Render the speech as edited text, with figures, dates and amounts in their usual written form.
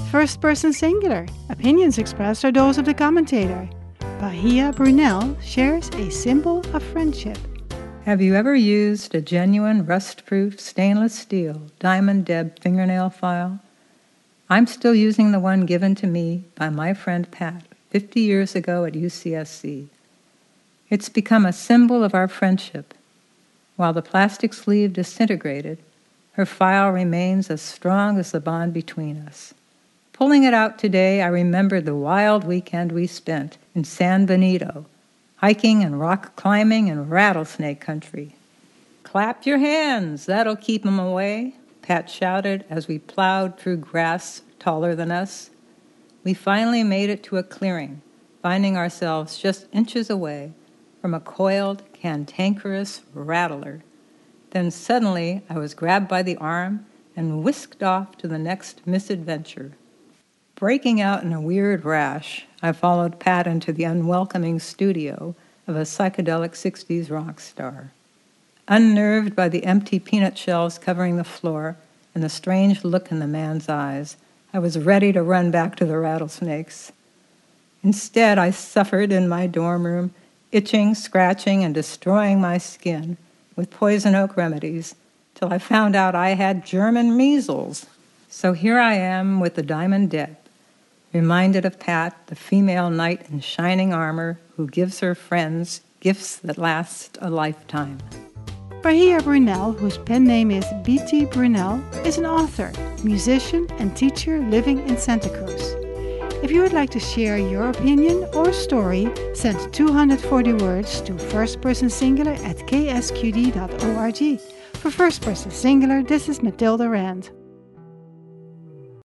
First person singular. Opinions expressed are those of the commentator. Bahia Brunel shares a symbol of friendship. Have you ever used a genuine rust-proof stainless steel Diamond Deb fingernail file? I'm still using the one given to me by my friend Pat 50 years ago at UCSC. It's become a symbol of our friendship. While the plastic sleeve disintegrated, her file remains as strong as the bond between us. Pulling it out today, I remembered the wild weekend we spent in San Benito, hiking and rock climbing in rattlesnake country. "Clap your hands, that'll keep 'em away," Pat shouted as we plowed through grass taller than us. We finally made it to a clearing, finding ourselves just inches away from a coiled, cantankerous rattler. Then suddenly I was grabbed by the arm and whisked off to the next misadventure. Breaking out in a weird rash, I followed Pat into the unwelcoming studio of a psychedelic 60s rock star. Unnerved by the empty peanut shells covering the floor and the strange look in the man's eyes, I was ready to run back to the rattlesnakes. Instead, I suffered in my dorm room, itching, scratching, and destroying my skin with poison oak remedies, till I found out I had German measles. So here I am with the Diamond Deb, reminded of Pat, the female knight in shining armor who gives her friends gifts that last a lifetime. Bahia Brunel, whose pen name is B.T. Brunel, is an author, musician, and teacher living in Santa Cruz. If you would like to share your opinion or story, send 240 words to firstpersonsingular@ksqd.org. For First Person Singular, this is Matilda Rand.